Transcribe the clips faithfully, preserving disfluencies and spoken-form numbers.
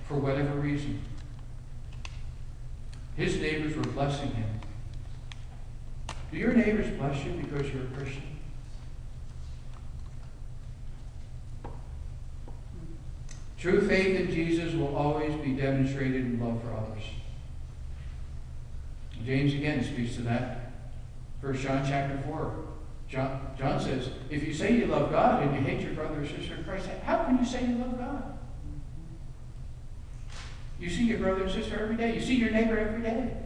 for whatever reason. His neighbors were blessing him. Do your neighbors bless you because you're a Christian? True faith in Jesus will always be demonstrated in love for others. James again speaks to that. First John chapter four. John, John says, if you say you love God and you hate your brother or sister in Christ, how can you say you love God? You see your brother and sister every day. You see your neighbor every day.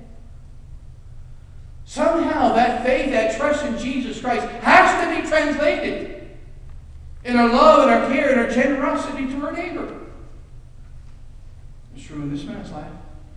Somehow that faith, that trust in Jesus Christ has to be translated in our love and our care and our generosity to our neighbor. It's true in this man's life.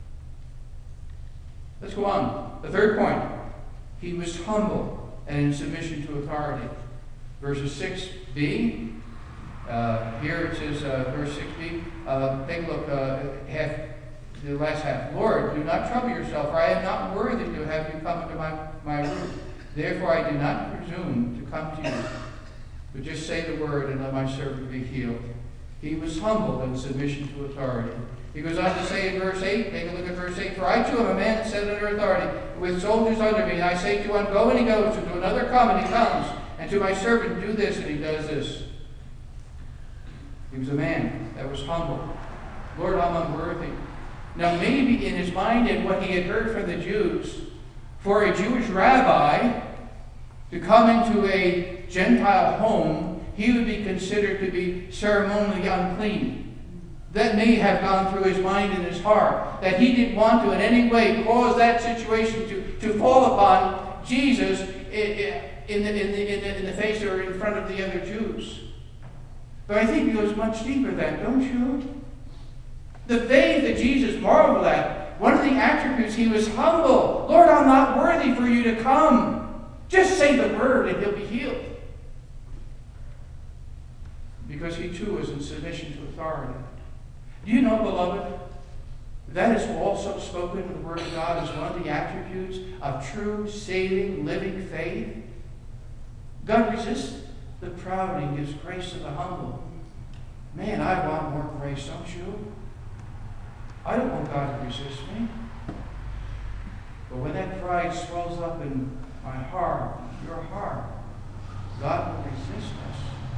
Let's go on. The third point. He was humble and in submission to authority. Verses six b. Uh, here it says, uh, verse six b. Uh, take a look, uh, half, the last half. Lord, do not trouble yourself, for I am not worthy to have you come into my, my roof. Therefore I do not presume to come to you. But just say the word and let my servant be healed. He was humble in submission to authority. He goes on to say in verse eight, take a look at verse eight, for I too am a man that set under authority, with soldiers under me, and I say to one, go, and he goes, and to another, come, and he comes, and to my servant, do this, and he does this. He was a man that was humble. Lord, I'm unworthy. Now maybe in his mind and what he had heard from the Jews, for a Jewish rabbi to come into a Gentile home, he would be considered to be ceremonially unclean. That may have gone through his mind and his heart, that he didn't want to in any way cause that situation to, to fall upon Jesus in, in, the, in, the, in, the, in the face or in front of the other Jews. But I think it goes much deeper than, don't you? The faith that Jesus marveled at, one of the attributes, he was humble. Lord, I'm not worthy for you to come. Just say the word and he'll be healed. Because he too was in submission to authority. Do you know, beloved, that is also spoken in the Word of God as one of the attributes of true, saving, living faith? God resists the proud and gives grace to the humble. Man, I want more grace, don't you? I don't want God to resist me. But when that pride swells up in my heart, your heart, God will resist us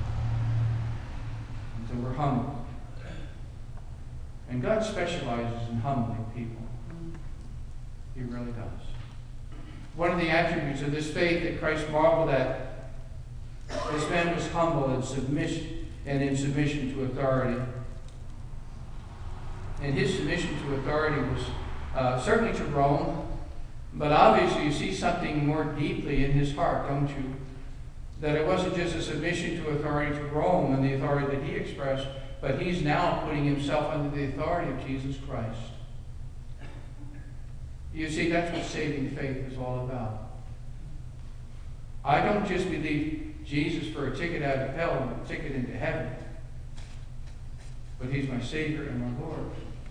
until we're humble. And God specializes in humbling people. He really does. One of the attributes of this faith that Christ marveled at, this man was humble and submission and in submission to authority. And his submission to authority was uh, certainly to Rome, but obviously you see something more deeply in his heart, don't you? That it wasn't just a submission to authority to Rome and the authority that he expressed, but he's now putting himself under the authority of Jesus Christ. You see, that's what saving faith is all about. I don't just believe Jesus for a ticket out of hell and a ticket into heaven, but he's my Savior and my Lord.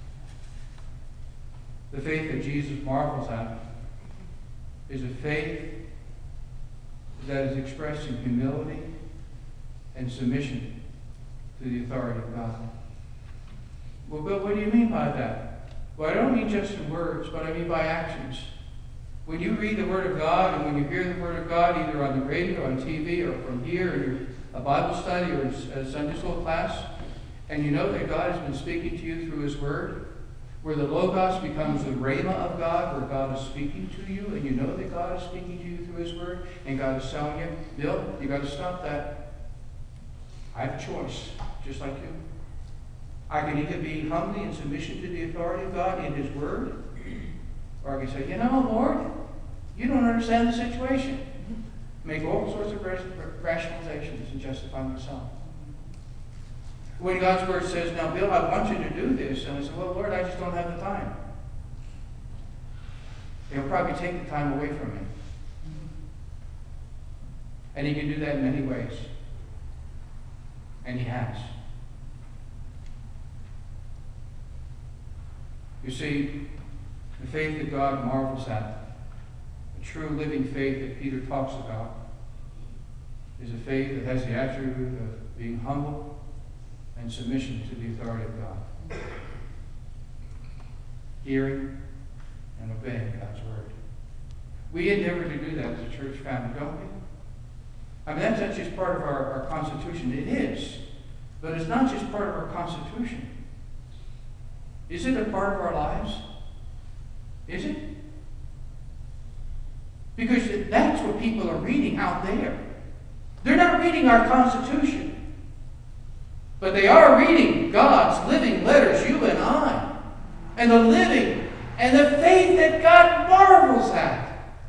The faith that Jesus marvels at is a faith that is expressed in humility and submission to the authority of God. Well, but what do you mean by that? Well, I don't mean just in words, but I mean by actions. When you read the Word of God and when you hear the Word of God, either on the radio, on T V, or from here in a Bible study or a Sunday school class, and you know that God has been speaking to you through His Word, where the Logos becomes the Rhema of God, where God is speaking to you, and you know that God is speaking to you through His Word, and God is telling you, Bill, you got to stop that. I have a choice, just like you. I can either be humbly in submission to the authority of God in His Word, or I can say, you know, Lord, you don't understand the situation. Make all sorts of rationalizations and justify myself. When God's Word says, now, Bill, I want you to do this, and I say, well, Lord, I just don't have the time. He'll probably take the time away from me. And He can do that in many ways. And He has. You see, the faith that God marvels at, the true living faith that Peter talks about, is a faith that has the attribute of being humble and submission to the authority of God. hearing and obeying God's word. We endeavor to do that as a church family, don't we? I mean, that's not just part of our, our Constitution. It is. But it's not just part of our Constitution. Is it a part of our lives? Is it? Because that's what people are reading out there. They're not reading our Constitution. But they are reading God's living letters, you and I. And the living and the faith that God marvels at.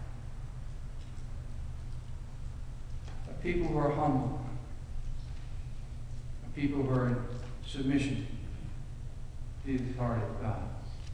A people who are humble. A people who are in submission to the authority of God.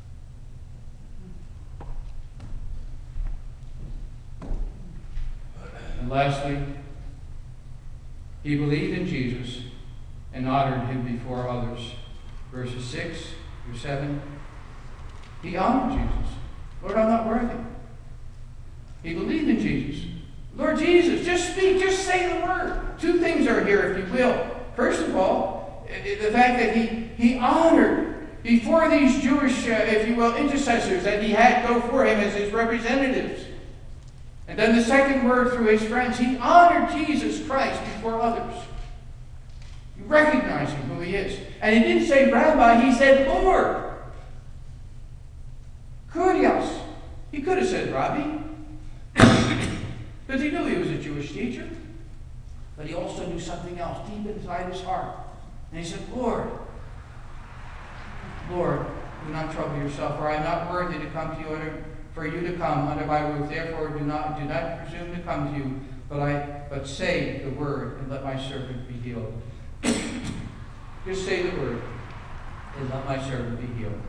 And lastly, he believed in Jesus and honored him before others. Verses six through seven. He honored Jesus. Lord, I'm not worthy. He believed in Jesus. Lord Jesus, just speak, just say the word. Two things are here, if you will. First of all, the fact that he, he honored before these Jewish, uh, if you will, intercessors that he had go for him as his representatives. And then the second word through his friends, he honored Jesus Christ before others. You recognize him, who he is. And he didn't say Rabbi, he said Lord. Kurios. He could have said Rabbi. Because he knew he was a Jewish teacher. But he also knew something else deep inside his heart. And he said, Lord, Lord, do not trouble yourself, for I am not worthy to come to you under, for you to come under my roof. Therefore do not do not presume to come to you, but I but say the word, and let my servant be healed. Just say the word, and let my servant be healed.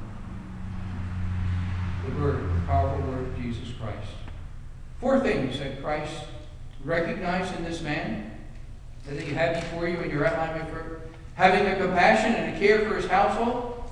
The word, the powerful word of Jesus Christ. Four things that Christ recognized in this man that you had before you in your outline before. Having a compassion and a care for his household.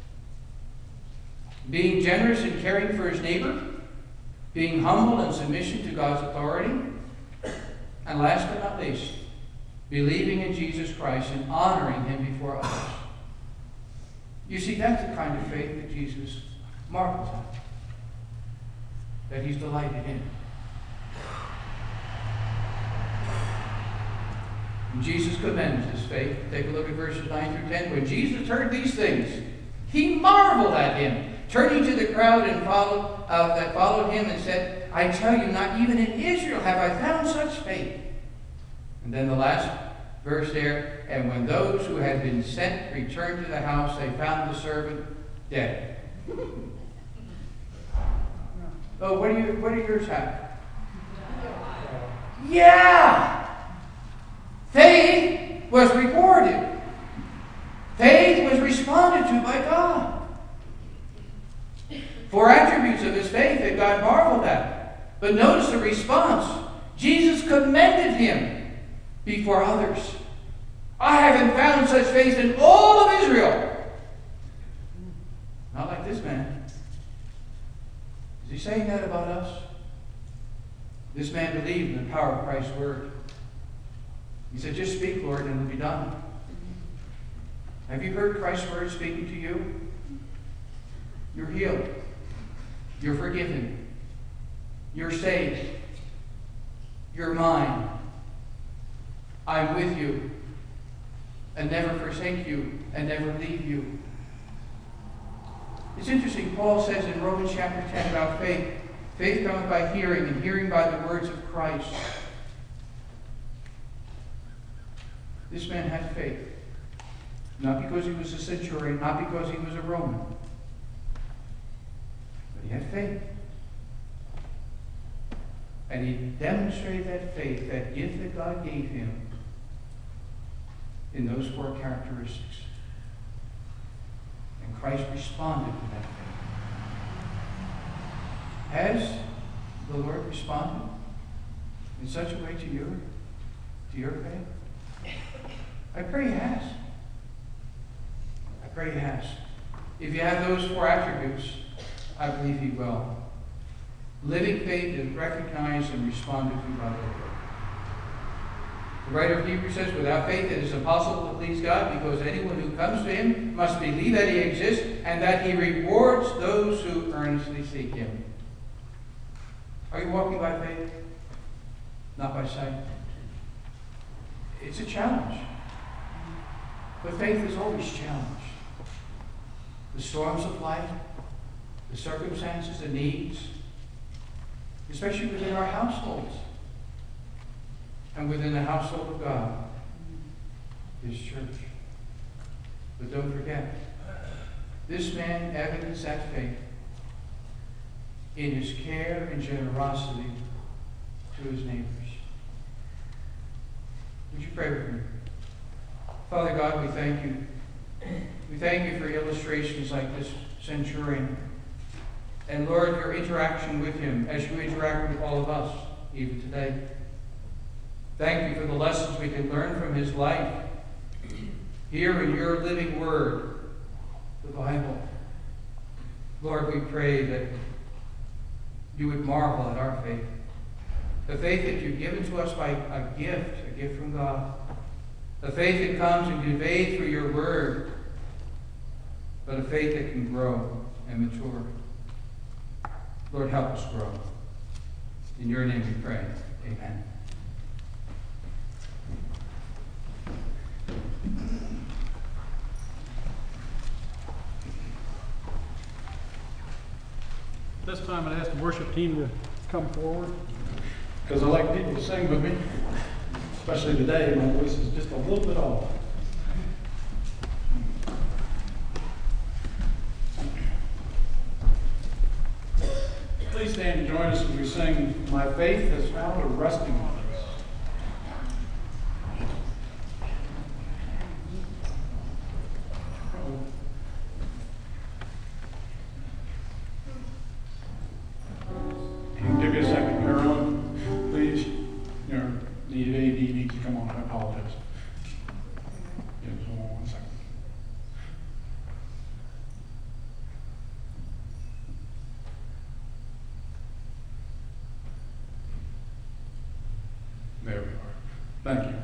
Being generous and caring for his neighbor. Being humble in submission to God's authority. And last but not least, believing in Jesus Christ and honoring him before others. You see, that's the kind of faith that Jesus marvels at. That he's delighted in. And Jesus commends his faith. Take a look at verses nine through ten. When Jesus heard these things, he marveled at him, turning to the crowd and followed, uh, that followed him and said, I tell you, not even in Israel have I found such faith. And then the last verse there, and when those who had been sent returned to the house, they found the servant dead. Oh, what do you what do yours have? Yeah! Faith was rewarded. Faith was responded to by God. Four attributes of his faith that God marveled at. But notice the response. Jesus commended him before others. I haven't found such faith in all of Israel. Not like this man. Is he saying that about us? This man believed in the power of Christ's word. He said, just speak, Lord, and it'll be done. Have you heard Christ's word speaking to you? You're healed. You're forgiven. You're saved. You're mine. I'm with you and never forsake you and never leave you. It's interesting, Paul says in Romans chapter ten about faith, faith comes by hearing, and hearing by the words of Christ. This man had faith. Not because he was a centurion, not because he was a Roman. But he had faith. And he demonstrated that faith, that gift that God gave him, in those four characteristics. And Christ responded to that faith. Has the Lord responded in such a way to you, to your faith? I pray he has. I pray he has. If you have those four attributes, I believe he will. Living faith is recognized and responded to by the Lord. The writer of Hebrews says, without faith it is impossible to please God, because anyone who comes to him must believe that he exists and that he rewards those who earnestly seek him. Are you walking by faith? Not by sight? It's a challenge. But faith is always challenged. The storms of life, the circumstances, the needs, especially within our households and within the household of God, His church. But don't forget, this man evidenced that faith in his care and generosity to his neighbors. Would you pray with me? Father God, we thank you. We thank you for illustrations like this centurion. And Lord, your interaction with him as you interact with all of us, even today. Thank you for the lessons we can learn from his life here in your living word, the Bible. Lord, we pray that you would marvel at our faith. The faith that you've given to us by a gift, a gift from God. A faith that comes and conveyed through your word, but a faith that can grow and mature. Lord, help us grow. In your name we pray. Amen. This time I'd ask the worship team to come forward, because I like people to sing with me, especially today. My voice is just a little bit off. Please stand and join us as we sing, My Faith Has Found a Resting Place. Give me a second, Carolyn, please. Your need A D needs to come on. I apologize. Give us one, one second. There we are. Thank you.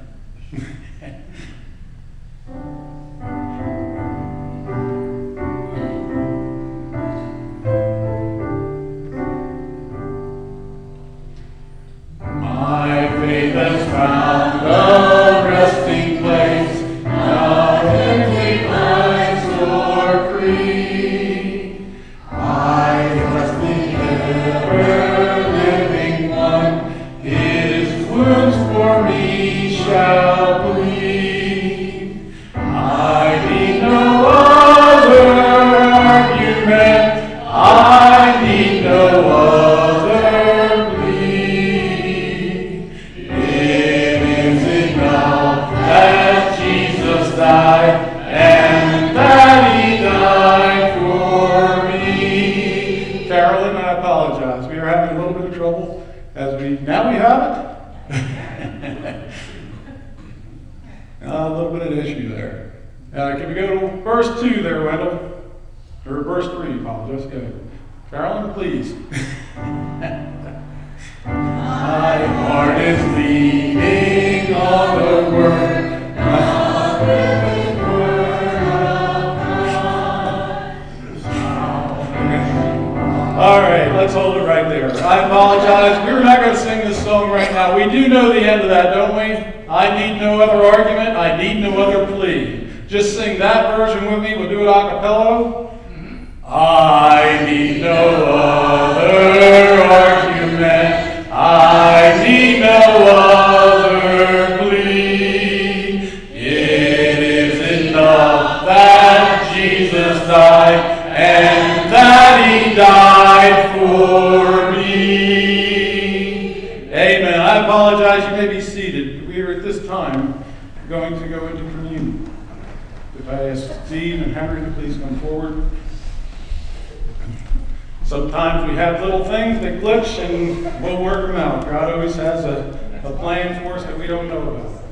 Sometimes we have little things that glitch and we'll work them out. God always has a, a plan for us that we don't know about.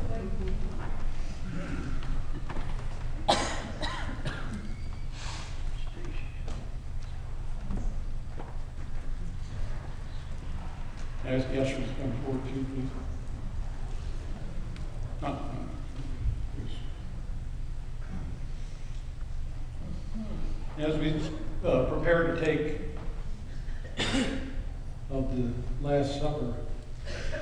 Ask the ushers to come forward too, please. who's uh, prepared to take of the Last Supper.